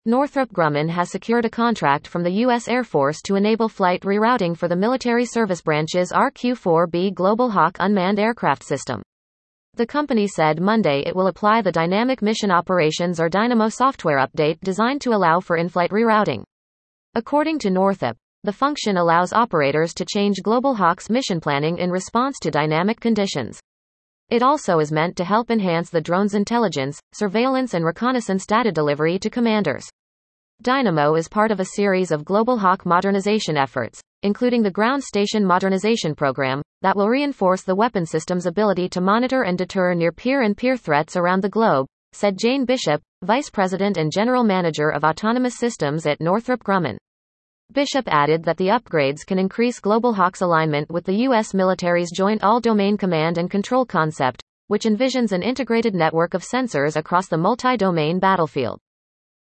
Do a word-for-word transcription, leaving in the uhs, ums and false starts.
Northrop Grumman has secured a contract from the U S Air Force to enable flight rerouting for the Military Service Branch's R Q four B Global Hawk unmanned aircraft system. The company said Monday it will apply the Dynamic Mission Operations or Dynamo software update designed to allow for in-flight rerouting. According to Northrop, the function allows operators to change Global Hawk's mission planning in response to dynamic conditions. It also is meant to help enhance the drone's intelligence, surveillance and reconnaissance data delivery to commanders. Dynamo is part of a series of Global Hawk modernization efforts, including the Ground Station Modernization Program, that will reinforce the weapon system's ability to monitor and deter near-peer and peer threats around the globe, said Jane Bishop, Vice President and General Manager of Autonomous Systems at Northrop Grumman. Bishop added that the upgrades can increase Global Hawk's alignment with the U S military's Joint All-Domain Command and Control concept, which envisions an integrated network of sensors across the multi-domain battlefield.